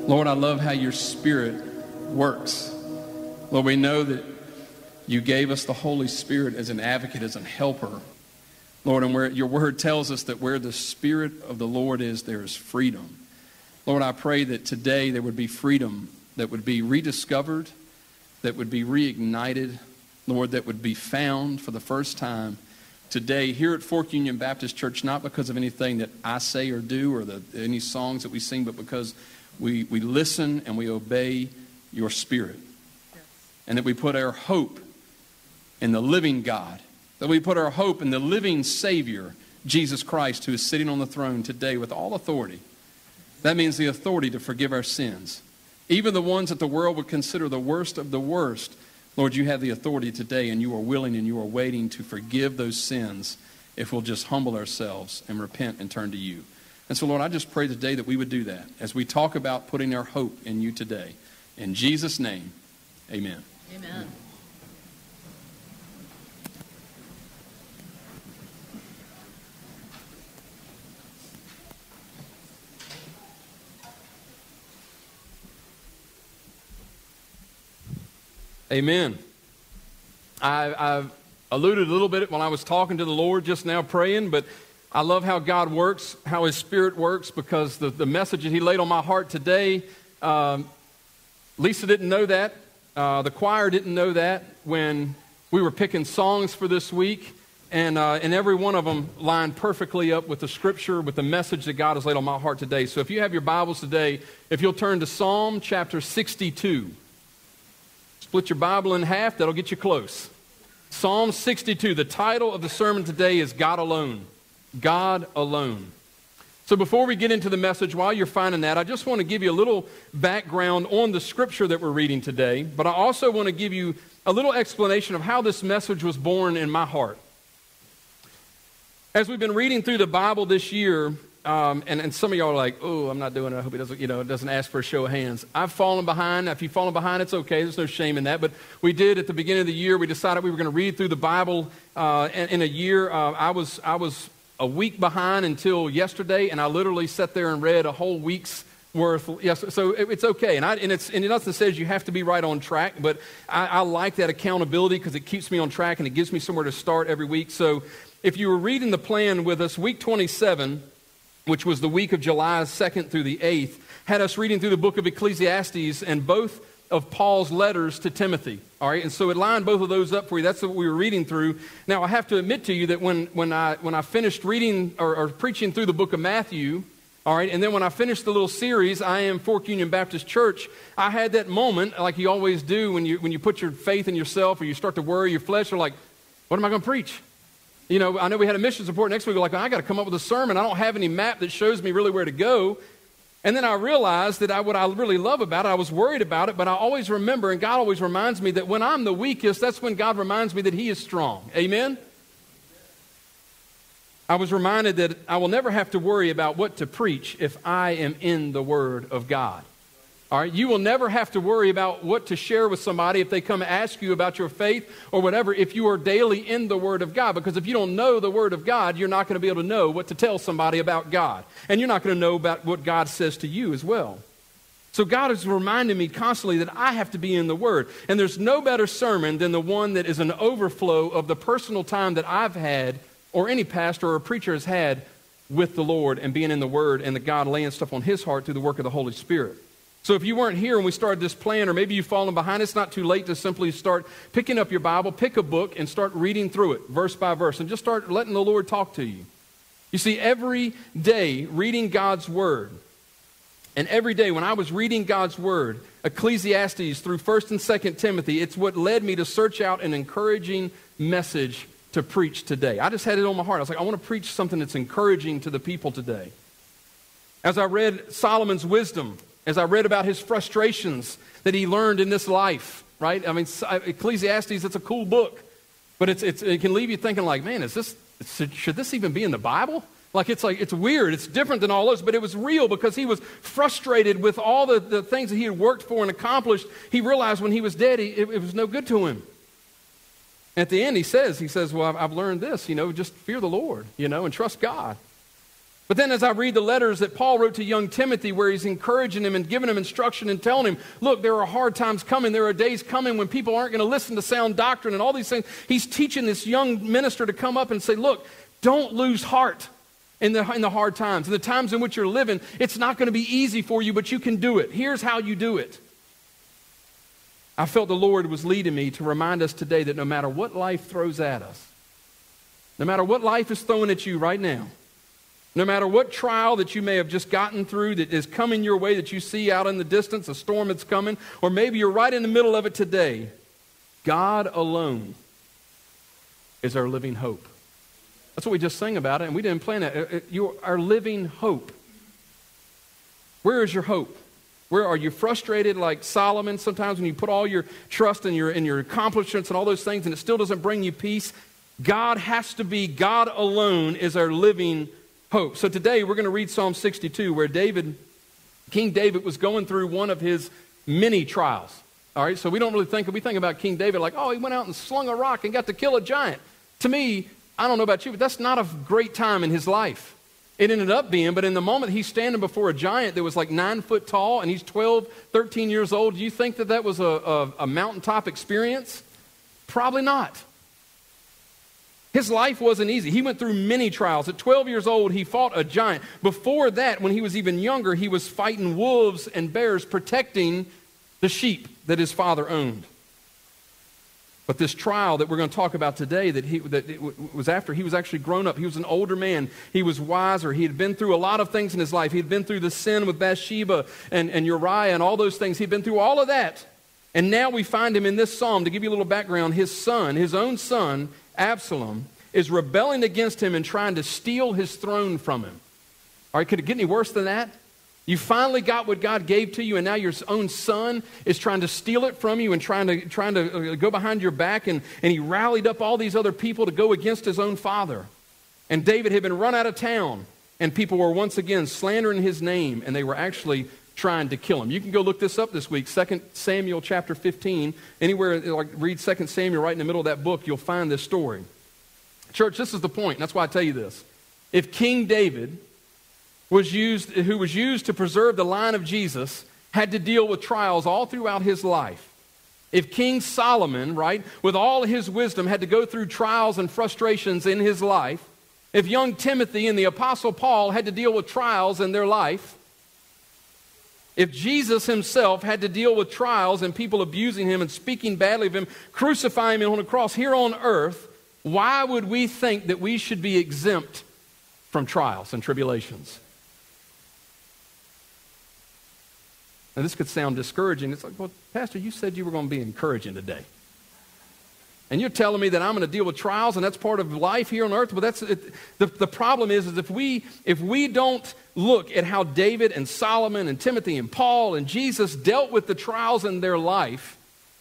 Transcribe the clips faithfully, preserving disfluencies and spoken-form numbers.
Lord, I love how your Spirit works. Lord, we know that you gave us the Holy Spirit as an advocate, as a helper. Lord, and where your word tells us that where the Spirit of the Lord is, there is freedom. Lord, I pray that today there would be freedom that would be rediscovered, that would be reignited, Lord, that would be found for the first time today here at Fork Union Baptist Church, not because of anything that I say or do or the, any songs that we sing, but because we, we listen and we obey your Spirit. Yes. And that we put our hope in the living God, that we put our hope in the living Savior, Jesus Christ, who is sitting on the throne today with all authority. That means the authority to forgive our sins. Even the ones that the world would consider the worst of the worst. Lord, you have the authority today, and you are willing and you are waiting to forgive those sins if we'll just humble ourselves and repent and turn to you. And so, Lord, I just pray today that we would do that as we talk about putting our hope in you today. In Jesus' name, amen. Amen. Amen. I, I've alluded a little bit when I was talking to the Lord just now praying, but I love how God works, how His Spirit works, because the, the message that He laid on my heart today, um, Lisa didn't know that. Uh, the choir didn't know that when we were picking songs for this week, and, uh, and every one of them lined perfectly up with the Scripture, with the message that God has laid on my heart today. So if you have your Bibles today, if you'll turn to Psalm chapter sixty-two. Split your Bible in half, that'll get you close. Psalm sixty-two, the title of the sermon today is God Alone. God Alone. So before we get into the message, while you're finding that, I just want to give you a little background on the scripture that we're reading today, but I also want to give you a little explanation of how this message was born in my heart. As we've been reading through the Bible this year, Um, and, and some of y'all are like, oh, I'm not doing it. I hope it doesn't, you know, it doesn't ask for a show of hands. I've fallen behind. If you've fallen behind, it's okay. There's no shame in that. But we did at the beginning of the year. We decided we were going to read through the Bible uh, in, in a year. Uh, I was I was a week behind until yesterday, and I literally sat there and read a whole week's worth. Yes, so it, it's okay. And I and it's and nothing says you have to be right on track, but I, I like that accountability because it keeps me on track and it gives me somewhere to start every week. So if you were reading the plan with us, week twenty-seven. Which was the week of July second through the eighth, had us reading through the book of Ecclesiastes and both of Paul's letters to Timothy. All right, and so it lined both of those up for you. That's what we were reading through. Now, I have to admit to you that when, when, I, when I finished reading or, or preaching through the book of Matthew, all right, and then when I finished the little series, I Am Fork Union Baptist Church, I had that moment, like you always do when you, when you put your faith in yourself or you start to worry your flesh, you're like, what am I going to preach? You know, I know we had a mission support next week. We're like, I got to come up with a sermon. I don't have any map that shows me really where to go. And then I realized that I, what I really love about it, I was worried about it, but I always remember, and God always reminds me that when I'm the weakest, that's when God reminds me that He is strong. Amen? I was reminded that I will never have to worry about what to preach if I am in the Word of God. All right, you will never have to worry about what to share with somebody if they come ask you about your faith or whatever if you are daily in the Word of God. Because if you don't know the Word of God, you're not going to be able to know what to tell somebody about God. And you're not going to know about what God says to you as well. So God is reminding me constantly that I have to be in the Word. And there's no better sermon than the one that is an overflow of the personal time that I've had or any pastor or preacher has had with the Lord and being in the Word and the God laying stuff on His heart through the work of the Holy Spirit. So if you weren't here when we started this plan, or maybe you've fallen behind, it's not too late to simply start picking up your Bible, pick a book, and start reading through it, verse by verse, and just start letting the Lord talk to you. You see, every day reading God's Word, and every day when I was reading God's Word, Ecclesiastes through First and Second Timothy, it's what led me to search out an encouraging message to preach today. I just had it on my heart. I was like, I want to preach something that's encouraging to the people today. As I read Solomon's wisdom, as I read about his frustrations that he learned in this life, right? I mean, Ecclesiastes, it's a cool book, but it's, it's, it can leave you thinking like, man, is this, should this even be in the Bible? Like, it's like, it's weird. It's different than all those, but it was real because he was frustrated with all the, the things that he had worked for and accomplished. He realized when he was dead, he, it, it was no good to him. At the end, he says, he says, well, I've, I've learned this, you know, just fear the Lord, you know, and trust God. But then as I read the letters that Paul wrote to young Timothy, where he's encouraging him and giving him instruction and telling him, look, there are hard times coming. There are days coming when people aren't going to listen to sound doctrine and all these things. He's teaching this young minister to come up and say, look, don't lose heart in the, in the hard times. In the times in which you're living, it's not going to be easy for you, but you can do it. Here's how you do it. I felt the Lord was leading me to remind us today that no matter what life throws at us, no matter what life is throwing at you right now, no matter what trial that you may have just gotten through that is coming your way that you see out in the distance, a storm that's coming, or maybe you're right in the middle of it today, God alone is our living hope. That's what we just sang about it, and we didn't plan that. You are our living hope. Where is your hope? Where are you frustrated like Solomon sometimes when you put all your trust in your, in your accomplishments and all those things and it still doesn't bring you peace? God has to be, God alone is our living hope. So today we're going to read Psalm sixty-two, where David, King David was going through one of his many trials. All right, so we don't really think, we think about King David like, oh, he went out and slung a rock and got to kill a giant. To me, I don't know about you, but that's not a great time in his life. It ended up being, but in the moment he's standing before a giant that was like nine foot tall and he's twelve, thirteen years old, do you think that that was a, a, a mountaintop experience? Probably not. His life wasn't easy. He went through many trials. At twelve years old, he fought a giant. Before that, when he was even younger, he was fighting wolves and bears, protecting the sheep that his father owned. But this trial that we're going to talk about today, that he that it was after he was actually grown up. He was an older man. He was wiser. He had been through a lot of things in his life. He had been through the sin with Bathsheba and, and Uriah and all those things. He'd been through all of that. And now we find him in this psalm. To give you a little background, his son, his own son, Absalom, is rebelling against him and trying to steal his throne from him. All right, could it get any worse than that? You finally got what God gave to you, and now your own son is trying to steal it from you and trying to trying to go behind your back, and, and he rallied up all these other people to go against his own father. And David had been run out of town, and people were once again slandering his name, and they were actually trying to kill him. You can go look this up this week, Second Samuel chapter fifteen. Anywhere, like read Second Samuel right in the middle of that book, you'll find this story. Church, this is the point, and that's why I tell you this. If King David was used, who was used to preserve the line of Jesus, had to deal with trials all throughout his life. If King Solomon, right, with all his wisdom, had to go through trials and frustrations in his life, if young Timothy and the Apostle Paul had to deal with trials in their life, if Jesus himself had to deal with trials and people abusing him and speaking badly of him, crucifying him on a cross here on earth, why would we think that we should be exempt from trials and tribulations? Now, this could sound discouraging. It's like, well, Pastor, you said you were going to be encouraging today. And you're telling me that I'm going to deal with trials and that's part of life here on earth? Well, that's it. The, the problem is, is if we, if we don't look at how David and Solomon and Timothy and Paul and Jesus dealt with the trials in their life,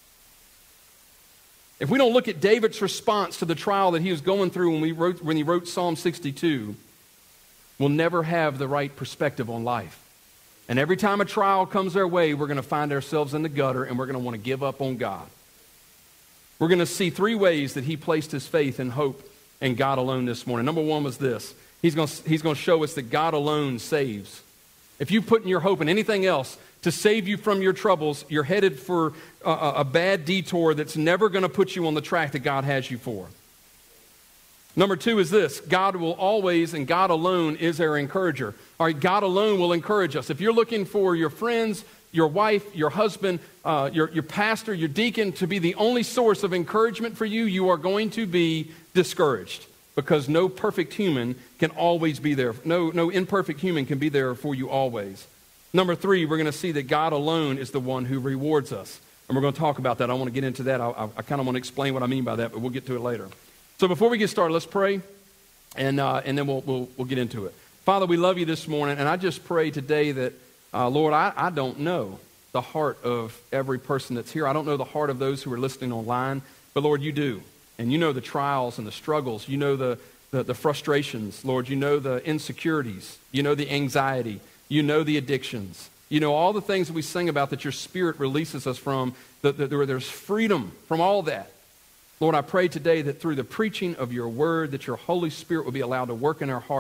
if we don't look at David's response to the trial that he was going through when, we wrote, when he wrote Psalm sixty-two, we'll never have the right perspective on life. And every time a trial comes our way, we're going to find ourselves in the gutter and we're going to want to give up on God. We're going to see three ways that he placed his faith and hope in God alone this morning. Number one was this. He's going to, he's going to show us that God alone saves. If you put your hope in anything else to save you from your troubles, you're headed for a, a bad detour that's never going to put you on the track that God has you for. Number two is this. God will always, and God alone is our encourager. All right, God alone will encourage us. If you're looking for your friends, your wife, your husband, uh, your, your pastor, your deacon to be the only source of encouragement for you, you are going to be discouraged because no perfect human can always be there. No, no imperfect human can be there for you always. Number three, we're going to see that God alone is the one who rewards us. And we're going to talk about that. I want to get into that. I, I, I kind of want to explain what I mean by that, but we'll get to it later. So before we get started, let's pray, and uh, and then we'll, we'll we'll get into it. Father, we love you this morning, and I just pray today that, uh, Lord, I, I don't know the heart of every person that's here. I don't know the heart of those who are listening online, but Lord, you do. And you know the trials and the struggles. You know the, the, the frustrations, Lord. You know the insecurities. You know the anxiety. You know the addictions. You know all the things that we sing about that your Spirit releases us from, that, that there, there's freedom from all that. Lord, I pray today that through the preaching of your word, that your Holy Spirit will be allowed to work in our hearts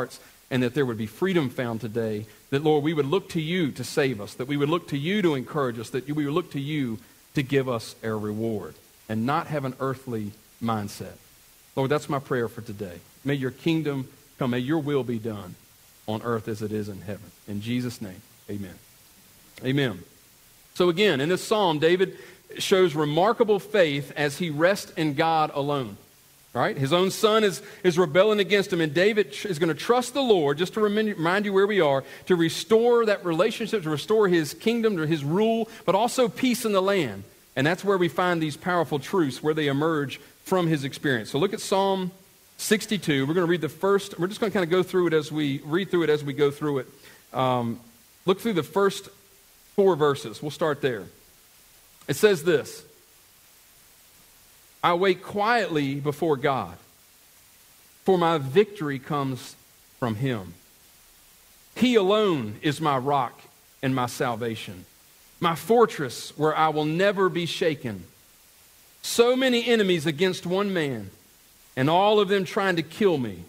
and that there would be freedom found today. That, Lord, we would look to you to save us, that we would look to you to encourage us, that we would look to you to give us our reward and not have an earthly mindset. Lord, that's my prayer for today. May your kingdom come, may your will be done on earth as it is in heaven. In Jesus' name, amen. Amen. So again, in this psalm, David shows remarkable faith as he rests in God alone. Right? His own son is, is rebelling against him, and David is going to trust the Lord, just to remind, remind you where we are, to restore that relationship, to restore his kingdom, to his rule, but also peace in the land. And that's where we find these powerful truths, where they emerge from his experience. So look at Psalm sixty-two. We're going to read the first, we're just going to kind of go through it as we read through it as we go through it. Um, look through the first four verses. We'll start there. It says this: I wait quietly before God, for my victory comes from him. He alone is my rock and my salvation, my fortress where I will never be shaken. So many enemies against one man, and all of them trying to kill me.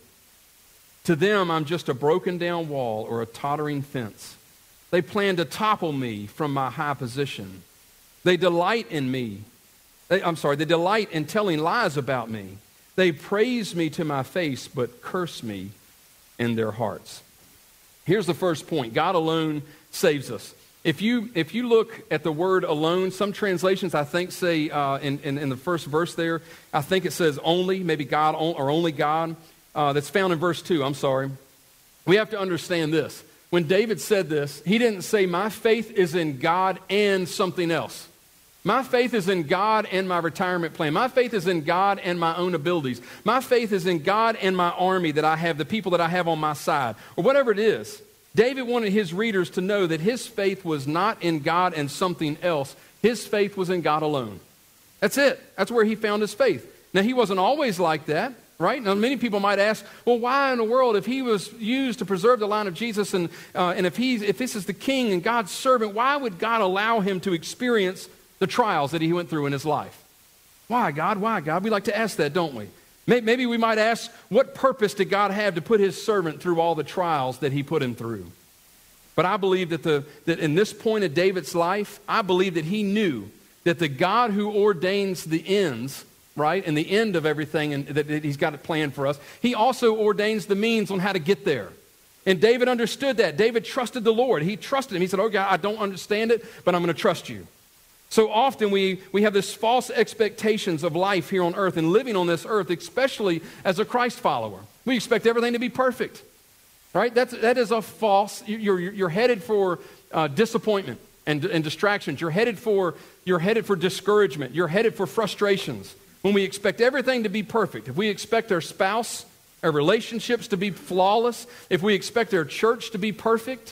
To them, I'm just a broken down wall or a tottering fence. They plan to topple me from my high position. They delight in me. They, I'm sorry, they delight in telling lies about me. They praise me to my face, but curse me in their hearts. Here's the first point. God alone saves us. If you if you look at the word alone, some translations I think say uh, in, in, in the first verse there, I think it says only, maybe God or only God. Uh, that's found in verse two, I'm sorry. We have to understand this. When David said this, he didn't say, my faith is in God and something else. My faith is in God and my retirement plan. My faith is in God and my own abilities. My faith is in God and my army that I have, the people that I have on my side, or whatever it is. David wanted his readers to know that his faith was not in God and something else. His faith was in God alone. That's it. That's where he found his faith. Now, he wasn't always like that, right? Now, many people might ask, well, why in the world, if he was used to preserve the line of Jesus, and uh, and if he's if this is the king and God's servant, why would God allow him to experience the trials that he went through in his life? Why, God? Why, God? We like to ask that, don't we? Maybe we might ask, what purpose did God have to put his servant through all the trials that he put him through? But I believe that, the, that in this point of David's life, I believe that he knew that the God who ordains the ends, right, and the end of everything, and that, that he's got it planned for us, he also ordains the means on how to get there. And David understood that. David trusted the Lord. He trusted him. He said, oh God, I don't understand it, but I'm going to trust you. So often we, we have this false expectations of life here on earth and living on this earth, especially as a Christ follower. We expect everything to be perfect, right? That's, that is a false, you're, you're headed for uh, disappointment and, and distractions. You're headed for, you're headed for discouragement. You're headed for frustrations. When we expect everything to be perfect, if we expect our spouse, our relationships to be flawless, if we expect our church to be perfect,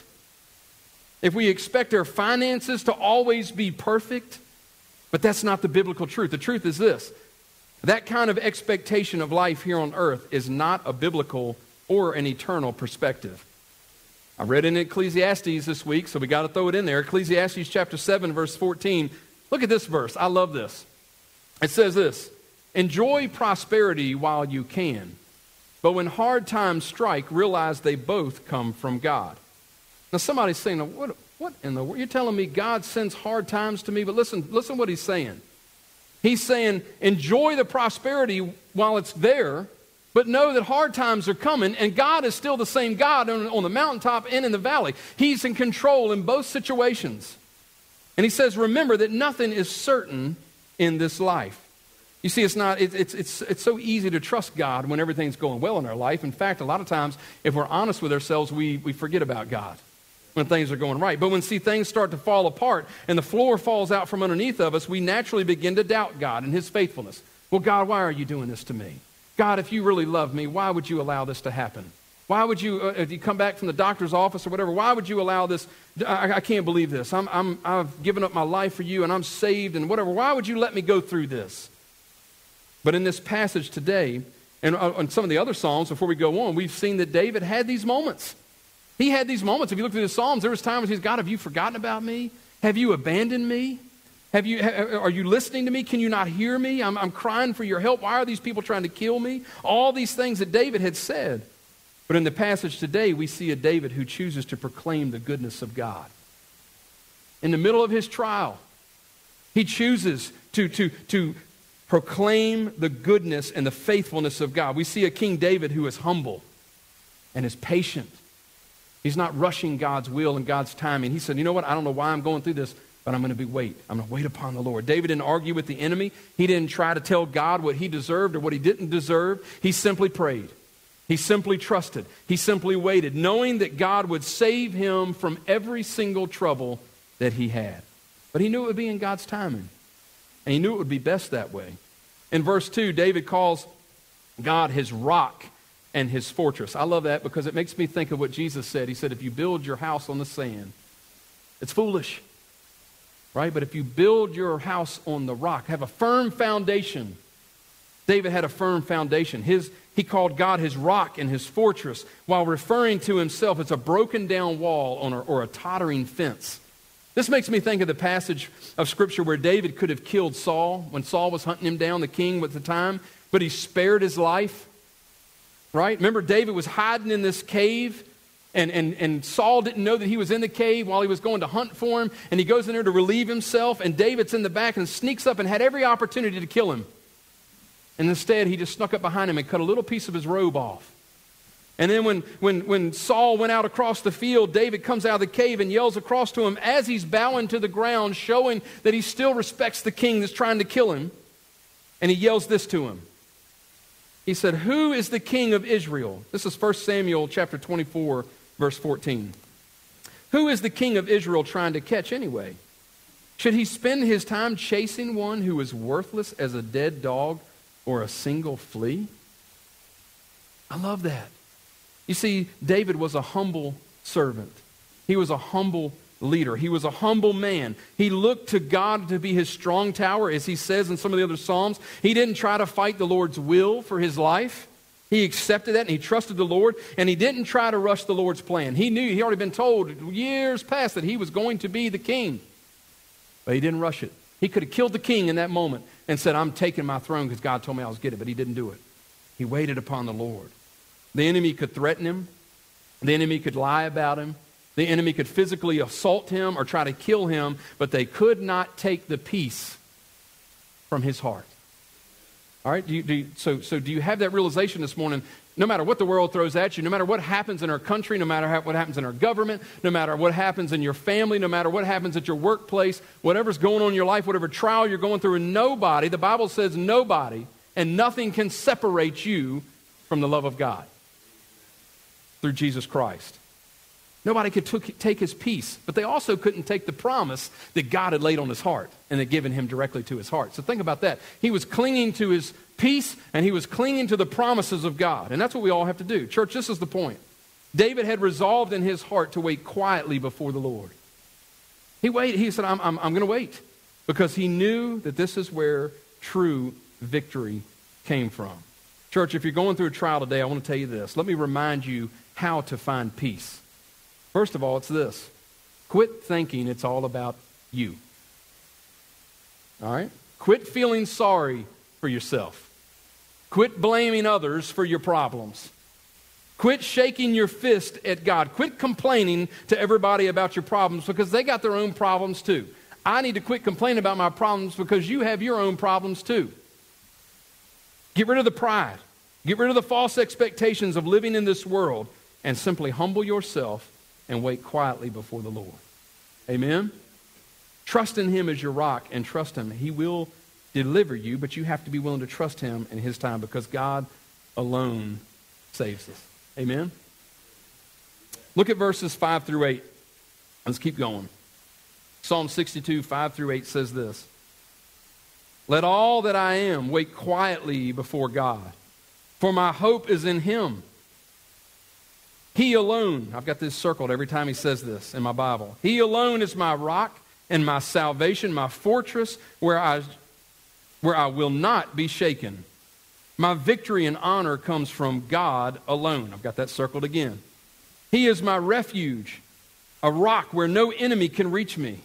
if we expect our finances to always be perfect, but that's not the biblical truth. The truth is this: that kind of expectation of life here on earth is not a biblical or an eternal perspective. I read in Ecclesiastes this week, so we got to throw it in there. Ecclesiastes chapter seven, verse fourteen. Look at this verse. I love this. It says this: enjoy prosperity while you can, but when hard times strike, realize they both come from God. Now somebody's saying, what, what in the world? You're telling me God sends hard times to me? But listen, listen what he's saying. He's saying, enjoy the prosperity while it's there, but know that hard times are coming, and God is still the same God on, on the mountaintop and in the valley. He's in control in both situations. And he says, remember that nothing is certain in this life. You see, it's not, it, it's, it's, it's so easy to trust God when everything's going well in our life. In fact, a lot of times, if we're honest with ourselves, we, we forget about God when things are going right. But when, see, things start to fall apart and the floor falls out from underneath of us, we naturally begin to doubt God and his faithfulness. Well, God, why are you doing this to me? God, if you really love me, why would you allow this to happen? Why would you, uh, if you come back from the doctor's office or whatever, why would you allow this? I, I can't believe this. I'm, I'm, I've given up my life for you and I'm saved and whatever. Why would you let me go through this? But in this passage today, and on some of the other Psalms, before we go on, we've seen that David had these moments. He had these moments. If you look through the Psalms, there was times when he's, God, have you forgotten about me? Have you abandoned me? Have you? Are you listening to me? Can you not hear me? I'm, I'm crying for your help. Why are these people trying to kill me? All these things that David had said. But in the passage today, we see a David who chooses to proclaim the goodness of God. In the middle of his trial, he chooses to, to, to proclaim the goodness and the faithfulness of God. We see a King David who is humble and is patient. He's not rushing God's will and God's timing. He said, you know what, I don't know why I'm going through this, but I'm going to be wait. I'm going to wait upon the Lord. David didn't argue with the enemy. He didn't try to tell God what he deserved or what he didn't deserve. He simply prayed. He simply trusted. He simply waited, knowing that God would save him from every single trouble that he had. But he knew it would be in God's timing. And he knew it would be best that way. In verse two, David calls God his rock and his fortress. I love that because it makes me think of what Jesus said. He said, if you build your house on the sand, it's foolish. Right? But if you build your house on the rock, have a firm foundation. David had a firm foundation. His, he called God his rock and his fortress while referring to himself as a broken down wall on a, or a tottering fence. This makes me think of the passage of Scripture where David could have killed Saul when Saul was hunting him down, the king at the time, but he spared his life. Right? Remember, David was hiding in this cave, and, and, and Saul didn't know that he was in the cave while he was going to hunt for him, and he goes in there to relieve himself, and David's in the back and sneaks up and had every opportunity to kill him. And instead, he just snuck up behind him and cut a little piece of his robe off. And then when, when, when Saul went out across the field, David comes out of the cave and yells across to him as he's bowing to the ground, showing that he still respects the king that's trying to kill him. And he yells this to him. He said, who is the king of Israel? This is First Samuel chapter twenty-four, verse fourteen. Who is the king of Israel trying to catch anyway? Should he spend his time chasing one who is worthless as a dead dog or a single flea? I love that. You see, David was a humble servant. He was a humble leader. He was a humble man. He looked to God to be his strong tower, as he says in some of the other Psalms. He didn't try to fight the Lord's will for his life. He accepted that and he trusted the Lord, and he didn't try to rush the Lord's plan. He knew, he already been told years past that he was going to be the king. But he didn't rush it. He could have killed the king in that moment and said, I'm taking my throne because God told me I was getting it, but he didn't do it. He waited upon the Lord. The enemy could threaten him. The enemy could lie about him. The enemy could physically assault him or try to kill him, but they could not take the peace from his heart. All right? Do you, do you, so, so do you have that realization this morning? No matter what the world throws at you, no matter what happens in our country, no matter how, what happens in our government, no matter what happens in your family, no matter what happens at your workplace, whatever's going on in your life, whatever trial you're going through, and nobody, the Bible says nobody, and nothing can separate you from the love of God through Jesus Christ. Nobody could took, take his peace, but they also couldn't take the promise that God had laid on his heart and had given him directly to his heart. So think about that. He was clinging to his peace, and he was clinging to the promises of God. And that's what we all have to do. Church, this is the point. David had resolved in his heart to wait quietly before the Lord. He waited. He said, I'm, I'm, I'm going to wait, because he knew that this is where true victory came from. Church, if you're going through a trial today, I want to tell you this. Let me remind you how to find peace. First of all, it's this. Quit thinking it's all about you. All right? Quit feeling sorry for yourself. Quit blaming others for your problems. Quit shaking your fist at God. Quit complaining to everybody about your problems, because they got their own problems too. I need to quit complaining about my problems because you have your own problems too. Get rid of the pride. Get rid of the false expectations of living in this world, and simply humble yourself and wait quietly before the Lord. Amen? Trust in him as your rock, and trust him. He will deliver you, but you have to be willing to trust him in his time, because God alone saves us. Amen? Look at verses five through eight. Let's keep going. Psalm sixty-two, five through eight says this. Let all that I am wait quietly before God, for my hope is in him. He alone, I've got this circled every time he says this in my Bible. He alone is my rock and my salvation, my fortress, where I, where I will not be shaken. My victory and honor comes from God alone. I've got that circled again. He is my refuge, a rock where no enemy can reach me.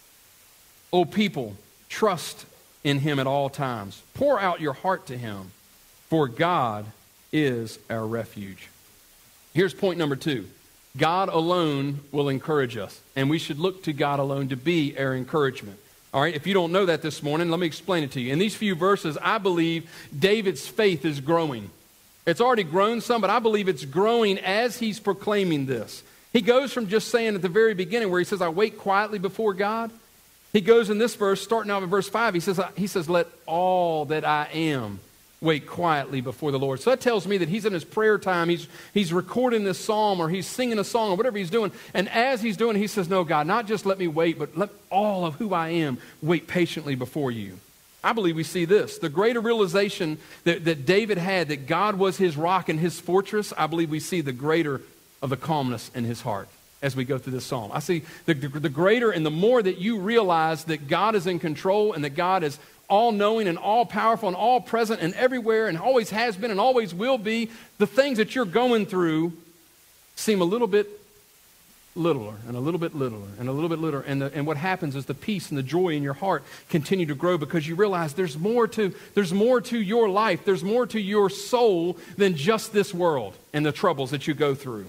O people, trust in him at all times. Pour out your heart to him, for God is our refuge. Here's point number two. God alone will encourage us, and we should look to God alone to be our encouragement. All right, if you don't know that this morning, let me explain it to you. In these few verses, I believe David's faith is growing. It's already grown some, but I believe it's growing as he's proclaiming this. He goes from just saying at the very beginning where he says, I wait quietly before God. He goes in this verse, starting out in verse five, he says, he says, let all that I am wait quietly before the Lord. So that tells me that he's in his prayer time. He's, he's recording this psalm, or he's singing a song, or whatever he's doing. And as he's doing it, he says, no, God, not just let me wait, but let all of who I am wait patiently before you. I believe we see this. The greater realization that, that David had, that God was his rock and his fortress, I believe we see the greater of the calmness in his heart as we go through this psalm. I see the, the greater and the more that you realize that God is in control and that God is all-knowing and all-powerful and all-present and everywhere and always has been and always will be, the things that you're going through seem a little bit littler and a little bit littler and a little bit littler. And, the, and what happens is the peace and the joy in your heart continue to grow because you realize there's more to, there's more to your life, there's more to your soul than just this world and the troubles that you go through.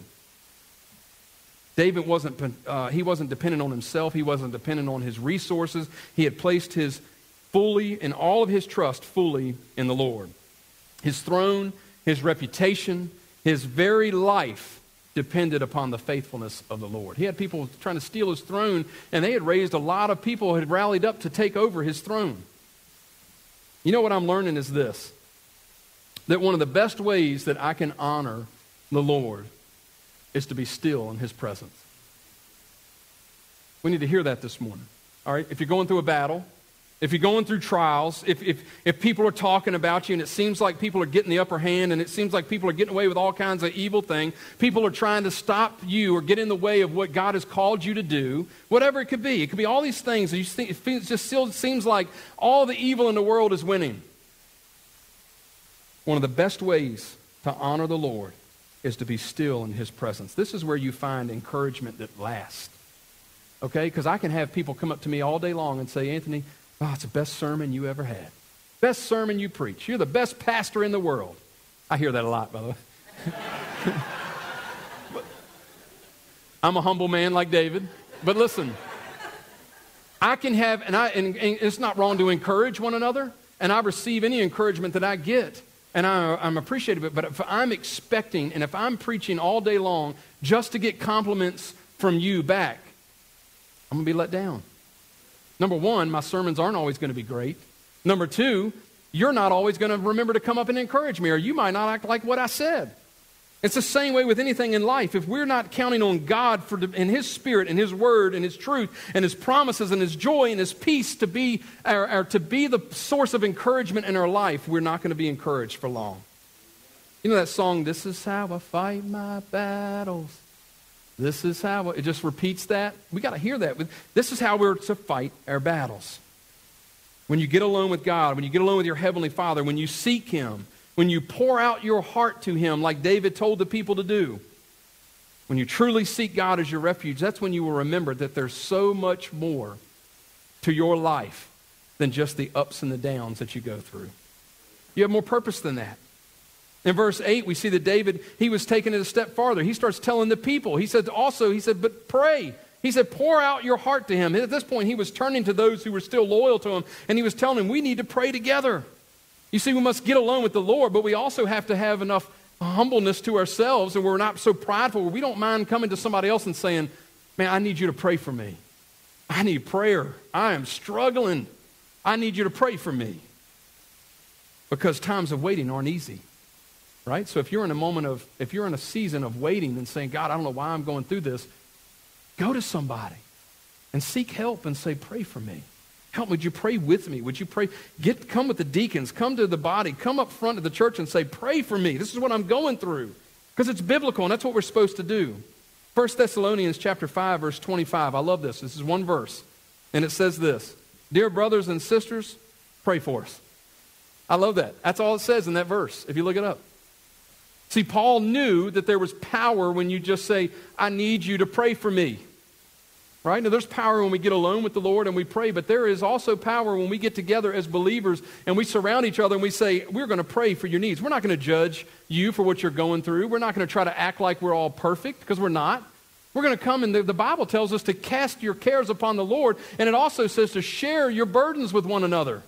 David wasn't, uh, he wasn't dependent on himself. He wasn't dependent on his resources. He had placed his fully, and all of his trust fully in the Lord. His throne, his reputation, his very life depended upon the faithfulness of the Lord. He had people trying to steal his throne, and they had raised a lot of people who had rallied up to take over his throne. You know what I'm learning is this, that one of the best ways that I can honor the Lord is to be still in his presence. We need to hear that this morning. All right, if you're going through a battle, if you're going through trials, if, if, if people are talking about you and it seems like people are getting the upper hand and it seems like people are getting away with all kinds of evil things, people are trying to stop you or get in the way of what God has called you to do, whatever it could be. It could be all these things. You think, it just still seems like all the evil in the world is winning. One of the best ways to honor the Lord is to be still in his presence. This is where you find encouragement that lasts. Okay? Because I can have people come up to me all day long and say, Anthony, oh, it's the best sermon you ever had. Best sermon you preach. You're the best pastor in the world. I hear that a lot, by the way. I'm a humble man like David. But listen, I can have, and, I, and, and it's not wrong to encourage one another, and I receive any encouragement that I get, and I, I'm appreciative of it. But if I'm expecting, and if I'm preaching all day long just to get compliments from you back, I'm going to be let down. Number one, my sermons aren't always going to be great. Number two, you're not always going to remember to come up and encourage me, or you might not act like what I said. It's the same way with anything in life. If we're not counting on God for and his Spirit and his word and his truth and his promises and his joy and his peace to be our, our, to be the source of encouragement in our life, we're not going to be encouraged for long. You know that song, "This is how I fight my battles. This is how," it just repeats that. We got to hear that. This is how we're to fight our battles. When you get alone with God, when you get alone with your Heavenly Father, when you seek him, when you pour out your heart to him like David told the people to do, when you truly seek God as your refuge, that's when you will remember that there's so much more to your life than just the ups and the downs that you go through. You have more purpose than that. In verse eight, we see that David, he was taking it a step farther. He starts telling the people. He said also, he said, but pray. He said, pour out your heart to him. At this point, he was turning to those who were still loyal to him, and he was telling them, we need to pray together. You see, we must get alone with the Lord, but we also have to have enough humbleness to ourselves, and we're not so prideful where we don't mind coming to somebody else and saying, man, I need you to pray for me. I need prayer. I am struggling. I need you to pray for me. Because times of waiting aren't easy. Right? So if you're in a moment of, if you're in a season of waiting and saying, God, I don't know why I'm going through this, go to somebody and seek help and say, pray for me. Help, would you pray with me? Would you pray? Get, come with the deacons, come to the body, come up front of the church and say, pray for me. This is what I'm going through. Because it's biblical and that's what we're supposed to do. First Thessalonians chapter five, verse twenty-five. I love this. This is one verse. And it says this, dear brothers and sisters, pray for us. I love that. That's all it says in that verse, if you look it up. See, Paul knew that there was power when you just say, I need you to pray for me. Right? Now, there's power when we get alone with the Lord and we pray, but there is also power when we get together as believers and we surround each other and we say, we're going to pray for your needs. We're not going to judge you for what you're going through. We're not going to try to act like we're all perfect, because we're not. We're going to come, and the, the Bible tells us to cast your cares upon the Lord, and it also says to share your burdens with one another.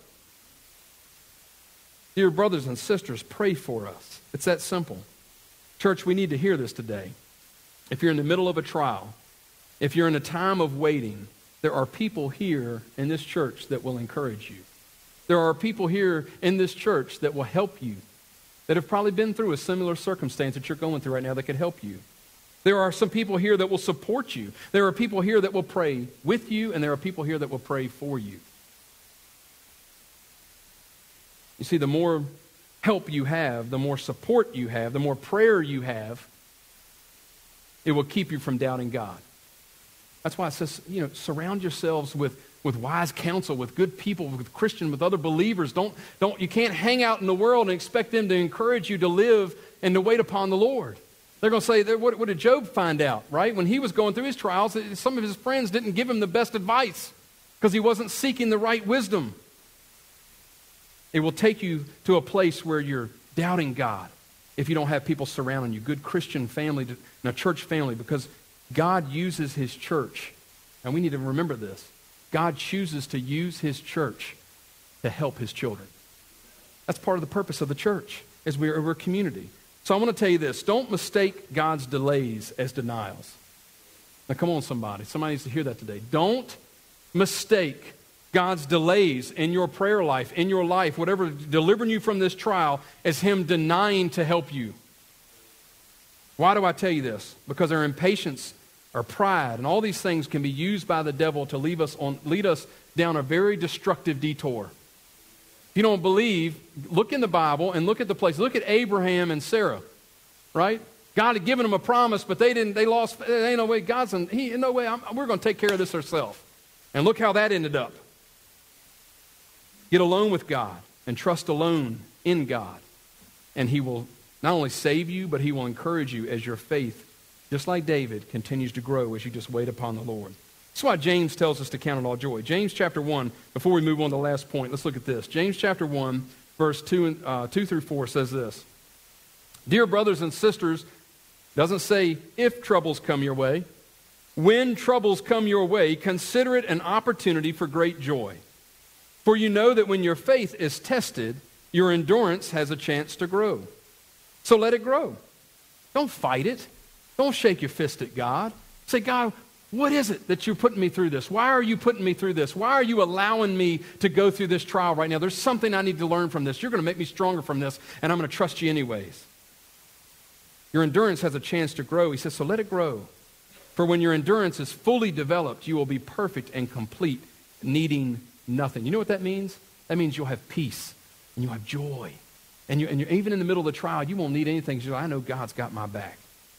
Dear brothers and sisters, pray for us. It's that simple. Church, we need to hear this today. If you're in the middle of a trial, if you're in a time of waiting, there are people here in this church that will encourage you. There are people here in this church that will help you, that have probably been through a similar circumstance that you're going through right now that could help you. There are some people here that will support you. There are people here that will pray with you, and there are people here that will pray for you. You see, the more help you have, the more support you have, the more prayer you have, it will keep you from doubting God. That's why it says, you know, surround yourselves with, with wise counsel, with good people, with Christians, with other believers. Don't, don't, you can't hang out in the world and expect them to encourage you to live and to wait upon the Lord. They're going to say, what, what did Job find out, right? When he was going through his trials, some of his friends didn't give him the best advice because he wasn't seeking the right wisdom. It will take you to a place where you're doubting God if you don't have people surrounding you, good Christian family and a church family, because God uses his church, and we need to remember this. God chooses to use his church to help his children. That's part of the purpose of the church, as we're, we're a community. So I want to tell you this. Don't mistake God's delays as denials. Now come on, somebody. Somebody needs to hear that today. Don't mistake God's delays in your prayer life, in your life, whatever, delivering you from this trial, as him denying to help you. Why do I tell you this? Because our impatience, our pride, and all these things can be used by the devil to leave us on, lead us down a very destructive detour. If you don't believe, look in the Bible and look at the place. Look at Abraham and Sarah, right? God had given them a promise, but they didn't. They lost. There ain't no way. God's in, he, no way. I'm, we're going to take care of this ourselves. And look how that ended up. Get alone with God and trust alone in God, and he will not only save you, but he will encourage you as your faith, just like David, continues to grow as you just wait upon the Lord. That's why James tells us to count it all joy. James chapter one, before we move on to the last point, let's look at this. James chapter one, verse two, uh, two through four says this. Dear brothers and sisters, doesn't say if troubles come your way. When troubles come your way, consider it an opportunity for great joy. For you know that when your faith is tested, your endurance has a chance to grow. So let it grow. Don't fight it. Don't shake your fist at God. Say, God, what is it that you're putting me through this? Why are you putting me through this? Why are you allowing me to go through this trial right now? There's something I need to learn from this. You're going to make me stronger from this, and I'm going to trust you anyways. Your endurance has a chance to grow. He says, so let it grow. For when your endurance is fully developed, you will be perfect and complete, needing nothing. You know what that means? That means you'll have peace, and you'll have joy. And, you, and you're, even in the middle of the trial, you won't need anything. You're like, I know God's got my back.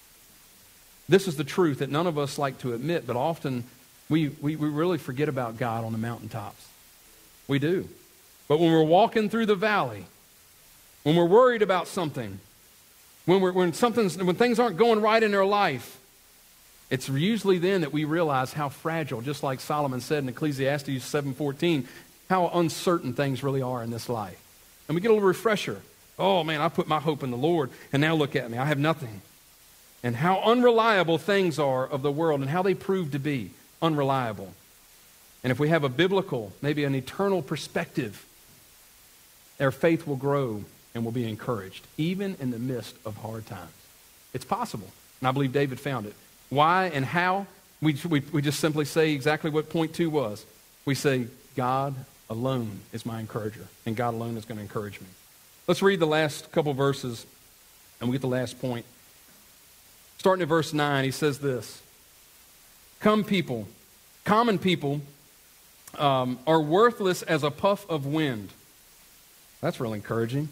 This is the truth that none of us like to admit, but often we, we, we really forget about God on the mountaintops. We do. But when we're walking through the valley, when we're worried about something, when, we're, when, something's, when things aren't going right in our life, it's usually then that we realize how fragile, just like Solomon said in Ecclesiastes seven fourteen, how uncertain things really are in this life. And we get a little refresher. Oh man, I put my hope in the Lord, and now look at me, I have nothing. And how unreliable things are of the world and how they prove to be unreliable. And if we have a biblical, maybe an eternal perspective, our faith will grow and will be encouraged, even in the midst of hard times. It's possible. And I believe David found it. Why and how? We, we, we just simply say exactly what point two was. We say, God alone is my encourager, and God alone is going to encourage me. Let's read the last couple verses, and we get the last point. Starting at verse nine, he says this. Come people, common people, um, are worthless as a puff of wind. That's real encouraging.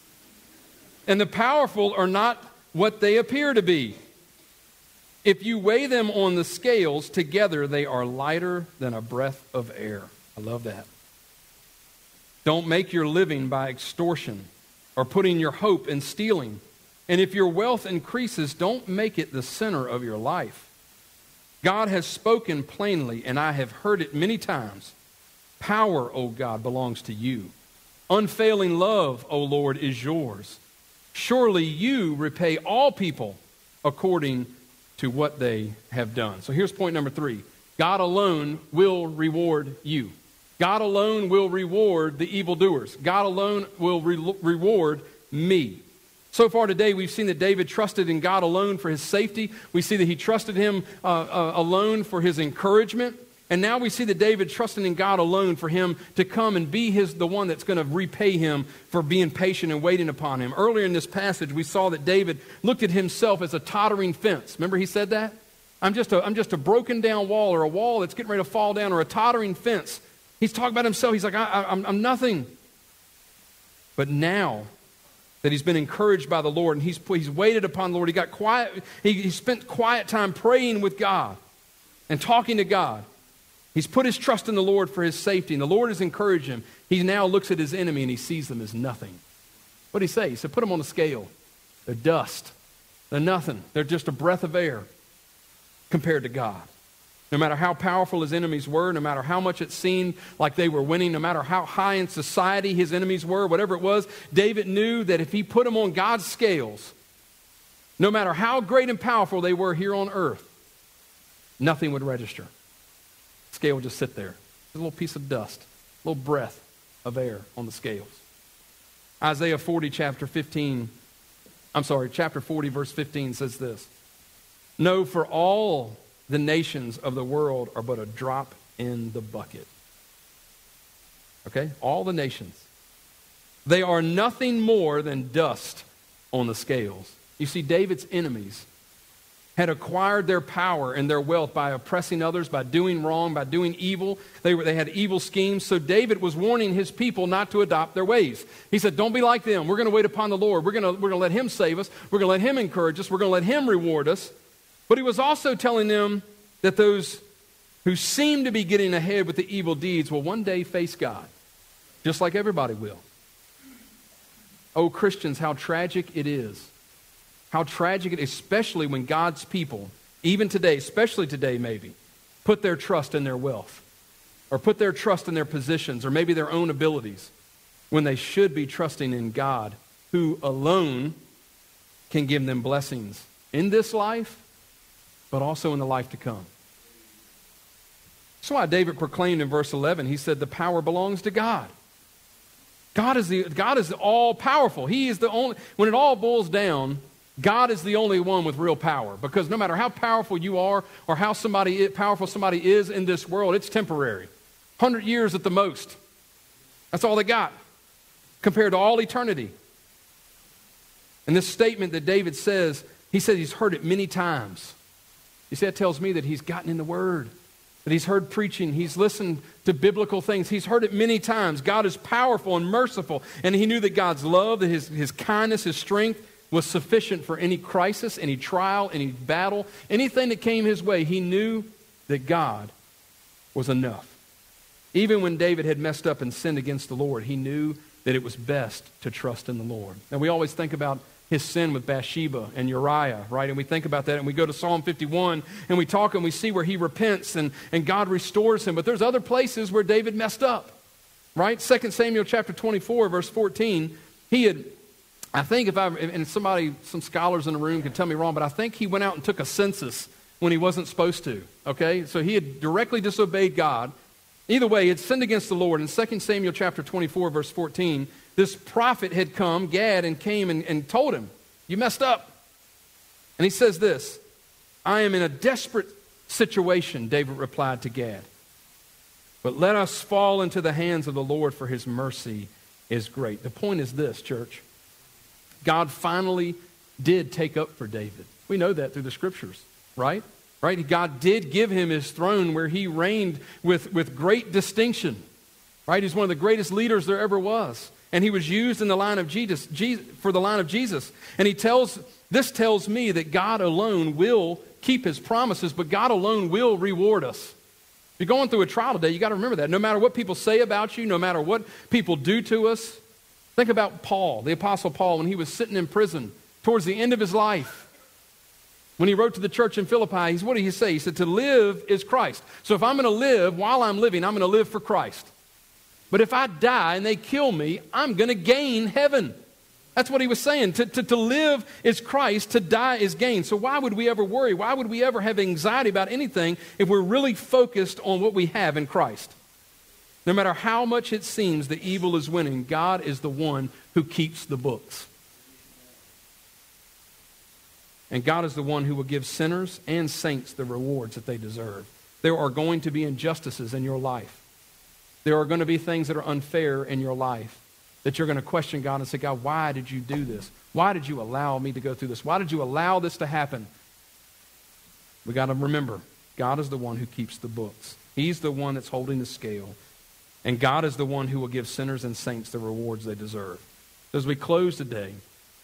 And the powerful are not what they appear to be. If you weigh them on the scales, together they are lighter than a breath of air. I love that. Don't make your living by extortion or putting your hope in stealing. And if your wealth increases, don't make it the center of your life. God has spoken plainly, and I have heard it many times. Power, O God, belongs to you. Unfailing love, O Lord, is yours. Surely you repay all people according to what they have done. So here's point number three. God alone will reward you. God alone will reward the evildoers. God alone will re- reward me. So far today, we've seen that David trusted in God alone for his safety. We see that he trusted him uh, uh, alone for his encouragement. And now we see that David trusted in God alone for him to come and be his the one that's going to repay him for being patient and waiting upon him. Earlier in this passage, we saw that David looked at himself as a tottering fence. Remember he said that? I'm just a, I'm just a broken down wall, or a wall that's getting ready to fall down, or a tottering fence. He's talking about himself. He's like, I, I, I'm, I'm nothing. But now that he's been encouraged by the Lord, and he's, he's waited upon the Lord. He got quiet. He, he spent quiet time praying with God and talking to God. He's put his trust in the Lord for his safety, and the Lord has encouraged him. He now looks at his enemy and he sees them as nothing. What did he say? He said, put them on the scale. They're dust. They're nothing. They're just a breath of air compared to God. No matter how powerful his enemies were, no matter how much it seemed like they were winning, no matter how high in society his enemies were, whatever it was, David knew that if he put them on God's scales, no matter how great and powerful they were here on earth, nothing would register. The scale would just sit there. A little piece of dust, a little breath of air on the scales. Isaiah forty, chapter fifteen, I'm sorry, chapter forty, verse fifteen says this. No, for all the nations of the world are but a drop in the bucket. Okay? All the nations. They are nothing more than dust on the scales. You see, David's enemies had acquired their power and their wealth by oppressing others, by doing wrong, by doing evil. They, were, they had evil schemes. So David was warning his people not to adopt their ways. He said, don't be like them. We're going to wait upon the Lord. We're going to, we're going to let him save us. We're going to let him encourage us. We're going to let him reward us. But he was also telling them that those who seem to be getting ahead with the evil deeds will one day face God, just like everybody will. Oh, Christians, how tragic it is. How tragic it is, especially when God's people, even today, especially today maybe, put their trust in their wealth, or put their trust in their positions, or maybe their own abilities, when they should be trusting in God, who alone can give them blessings in this life, but also in the life to come. That's why David proclaimed in verse eleven, he said, the power belongs to God. God is the God is all powerful. He is the only, when it all boils down, God is the only one with real power. Because no matter how powerful you are, or how somebody powerful somebody is in this world, it's temporary. one hundred years at the most. That's all they got compared to all eternity. And this statement that David says, he said he's heard it many times. You see, that tells me that he's gotten in the Word, that he's heard preaching, he's listened to biblical things. He's heard it many times. God is powerful and merciful, and he knew that God's love, that his, his kindness, his strength was sufficient for any crisis, any trial, any battle, anything that came his way. He knew that God was enough. Even when David had messed up and sinned against the Lord, he knew that it was best to trust in the Lord. And we always think about his sin with Bathsheba and Uriah, right? And we think about that, and we go to Psalm fifty-one, and we talk and we see where he repents and, and God restores him. But there's other places where David messed up, right? Second Samuel chapter twenty-four, verse fourteen, he had, I think if I, and somebody, some scholars in the room can tell me wrong, but I think he went out and took a census when he wasn't supposed to, okay? So he had directly disobeyed God. Either way, he had sinned against the Lord. In Second Samuel chapter twenty-four, verse fourteen, this prophet had come, Gad, and came and, and told him, you messed up. And he says this, I am in a desperate situation, David replied to Gad. But let us fall into the hands of the Lord, for his mercy is great. The point is this, church. God finally did take up for David. We know that through the scriptures, right? Right? God did give him his throne where he reigned with, with great distinction. Right? He's one of the greatest leaders there ever was. And he was used in the line of Jesus, Jesus for the line of Jesus. And he tells, this tells me that God alone will keep his promises, but God alone will reward us. If you're going through a trial today, you got to remember that. No matter what people say about you, no matter what people do to us. Think about Paul, the Apostle Paul, when he was sitting in prison towards the end of his life. When he wrote to the church in Philippi, he's, what did he say? He said, to live is Christ. So if I'm going to live, while I'm living, I'm going to live for Christ. But if I die and they kill me, I'm going to gain heaven. That's what he was saying. To, to, to live is Christ, to die is gain. So why would we ever worry? Why would we ever have anxiety about anything if we're really focused on what we have in Christ? No matter how much it seems the evil is winning, God is the one who keeps the books. And God is the one who will give sinners and saints the rewards that they deserve. There are going to be injustices in your life. There are going to be things that are unfair in your life that you're going to question God and say, God, why did you do this? Why did you allow me to go through this? Why did you allow this to happen? We got to remember, God is the one who keeps the books. He's the one that's holding the scale. And God is the one who will give sinners and saints the rewards they deserve. So as we close today,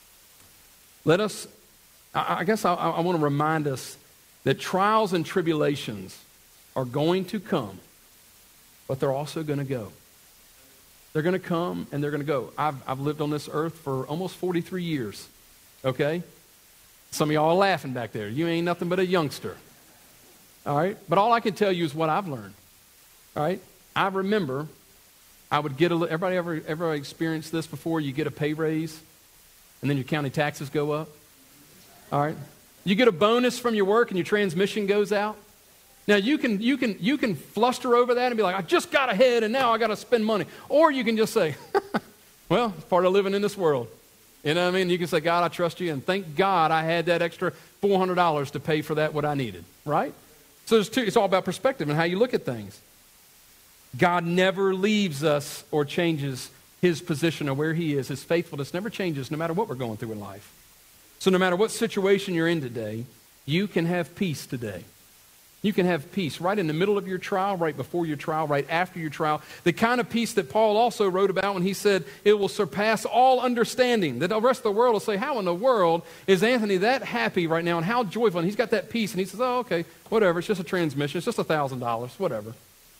let us, I, I guess I, I want to remind us that trials and tribulations are going to come, but they're also going to go. They're going to come and they're going to go. I've, I've lived on this earth for almost forty-three years, okay? Some of y'all are laughing back there. You ain't nothing but a youngster, all right? But all I can tell you is what I've learned, all right? I remember I would get a, everybody ever, ever experienced this before? You get a pay raise and then your county taxes go up, all right? You get a bonus from your work and your transmission goes out. Now, you can, you can, you can fluster over that and be like, I just got ahead and now I got to spend money. Or you can just say, well, it's part of living in this world. You know what I mean? You can say, God, I trust you, and thank God I had that extra four hundred dollars to pay for that, what I needed, right? So there's two, it's all about perspective and how you look at things. God never leaves us or changes his position or where he is. His faithfulness never changes no matter what we're going through in life. So no matter what situation you're in today, you can have peace today. You can have peace right in the middle of your trial, right before your trial, right after your trial. The kind of peace that Paul also wrote about when he said it will surpass all understanding. That the rest of the world will say, how in the world is Anthony that happy right now and how joyful? And he's got that peace. And he says, oh, okay, whatever. It's just a transmission. It's just a thousand dollars, whatever.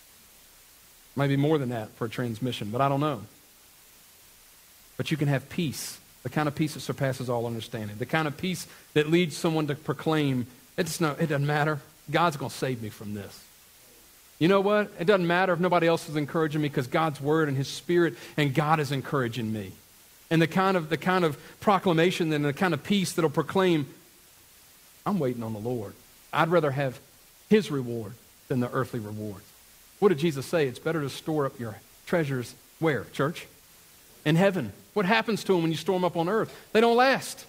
Maybe more than that for a transmission, but I don't know. But you can have peace, the kind of peace that surpasses all understanding, the kind of peace that leads someone to proclaim, it's no, it doesn't matter. God's going to save me from this. You know what? It doesn't matter if nobody else is encouraging me because God's word and his spirit and God is encouraging me. And the kind of the kind of proclamation and the kind of peace that'll proclaim, I'm waiting on the Lord. I'd rather have his reward than the earthly rewards. What did Jesus say? It's better to store up your treasures where, church? In heaven. What happens to them when you store them up on earth? They don't last.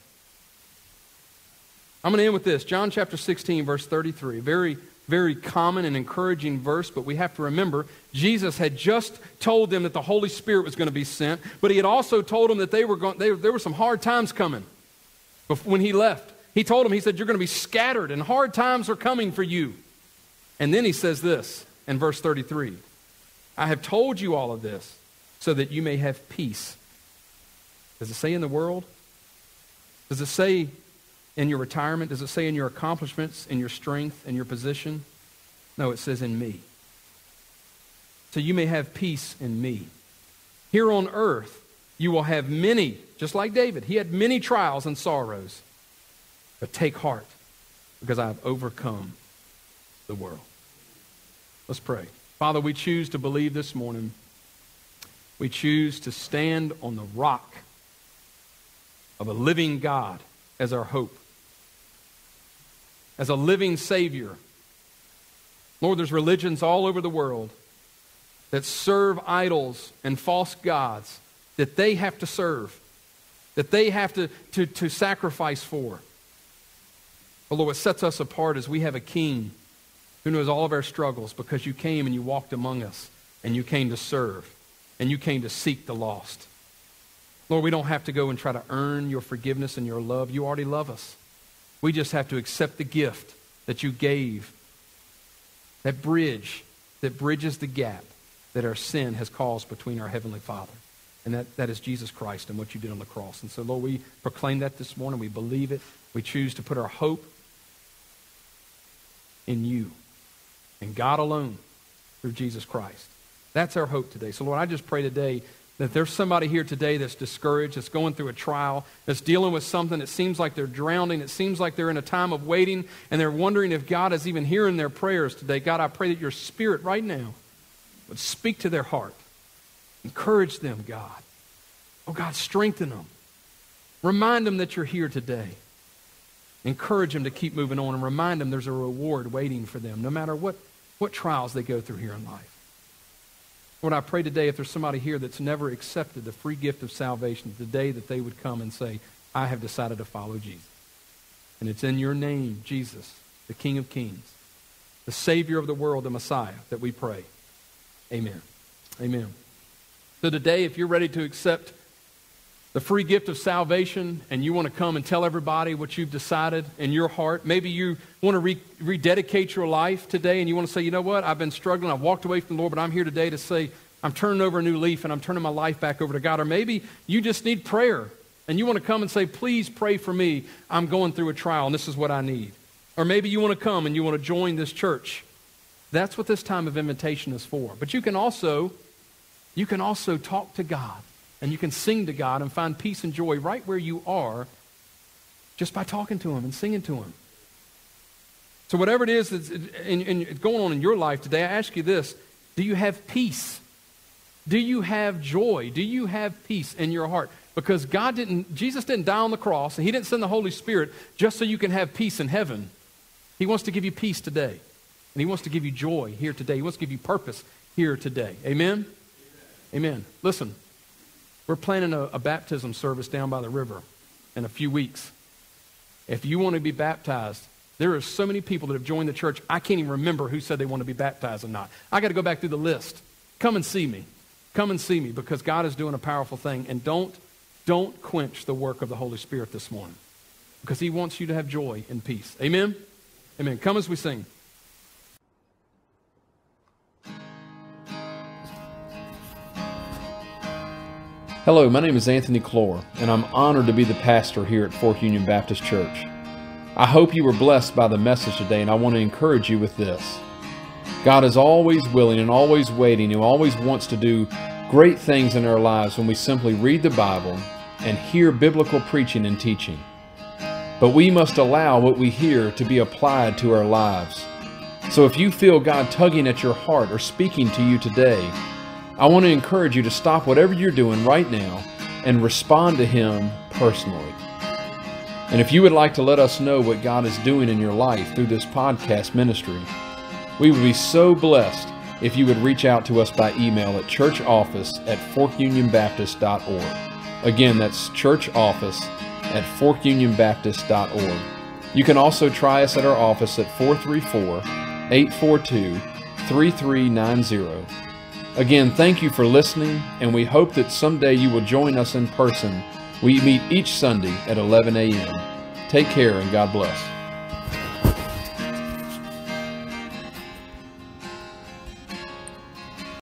I'm going to end with this. John chapter sixteen, verse thirty-three. Very, very common and encouraging verse, but we have to remember Jesus had just told them that the Holy Spirit was going to be sent, but he had also told them that they were going, they, there were some hard times coming when he left. He told them, he said, you're going to be scattered and hard times are coming for you. And then he says this in verse thirty-three. I have told you all of this so that you may have peace. Does it say in the world? Does it say in your retirement? Does it say in your accomplishments, in your strength, in your position? No, it says in me. So you may have peace in me. Here on earth, you will have many, just like David. He had many trials and sorrows. But take heart, because I have overcome the world. Let's pray. Father, we choose to believe this morning. We choose to stand on the rock of a living God as our hope, as a living Savior. Lord, there's religions all over the world that serve idols and false gods that they have to serve, that they have to, to, to sacrifice for. But Lord, what sets us apart is we have a King who knows all of our struggles because you came and you walked among us and you came to serve and you came to seek the lost. Lord, we don't have to go and try to earn your forgiveness and your love. You already love us. We just have to accept the gift that you gave, that bridge that bridges the gap that our sin has caused between our Heavenly Father. And that, that is Jesus Christ and what you did on the cross. And so, Lord, we proclaim that this morning. We believe it. We choose to put our hope in you and God alone through Jesus Christ. That's our hope today. So, Lord, I just pray today that there's somebody here today that's discouraged, that's going through a trial, that's dealing with something that seems like they're drowning, it seems like they're in a time of waiting, and they're wondering if God is even hearing their prayers today. God, I pray that your Spirit right now would speak to their heart. Encourage them, God. Oh, God, strengthen them. Remind them that you're here today. Encourage them to keep moving on, and remind them there's a reward waiting for them, no matter what, what trials they go through here in life. Lord, I pray today if there's somebody here that's never accepted the free gift of salvation, today that they would come and say, I have decided to follow Jesus. And it's in your name, Jesus, the King of Kings, the Savior of the world, the Messiah, that we pray. Amen. Amen. So today, if you're ready to accept the free gift of salvation and you want to come and tell everybody what you've decided in your heart, maybe you want to re- rededicate your life today and you want to say, you know what, I've been struggling, I've walked away from the Lord, but I'm here today to say I'm turning over a new leaf and I'm turning my life back over to God. Or maybe you just need prayer and you want to come and say, please pray for me. I'm going through a trial and this is what I need. Or maybe you want to come and you want to join this church. That's what this time of invitation is for. But you can also, you can also talk to God, and you can sing to God and find peace and joy right where you are just by talking to Him and singing to Him. So whatever it is that's in, in, going on in your life today, I ask you this: do you have peace? Do you have joy? Do you have peace in your heart? Because God didn't, Jesus didn't die on the cross, and He didn't send the Holy Spirit just so you can have peace in heaven. He wants to give you peace today. And He wants to give you joy here today. He wants to give you purpose here today. Amen? Amen. Amen. Listen, we're planning a, a baptism service down by the river in a few weeks. If you want to be baptized, there are so many people that have joined the church, I can't even remember who said they want to be baptized or not. I got to go back through the list. Come and see me. Come and see me, because God is doing a powerful thing. And don't, don't quench the work of the Holy Spirit this morning, because He wants you to have joy and peace. Amen? Amen. Come as we sing. Hello, my name is Anthony Clore, and I'm honored to be the pastor here at Fork Union Baptist Church. I hope you were blessed by the message today, and I want to encourage you with this. God is always willing and always waiting and always wants to do great things in our lives when we simply read the Bible and hear biblical preaching and teaching. But we must allow what we hear to be applied to our lives. So if you feel God tugging at your heart or speaking to you today, I want to encourage you to stop whatever you're doing right now and respond to Him personally. And if you would like to let us know what God is doing in your life through this podcast ministry, we would be so blessed if you would reach out to us by email at churchoffice at fork union baptist dot org. Again, that's churchoffice at fork union baptist dot org. You can also try us at our office at four three four, eight four two, three three nine zero. Again, thank you for listening, and we hope that someday you will join us in person. We meet each Sunday at eleven a.m. Take care, and God bless.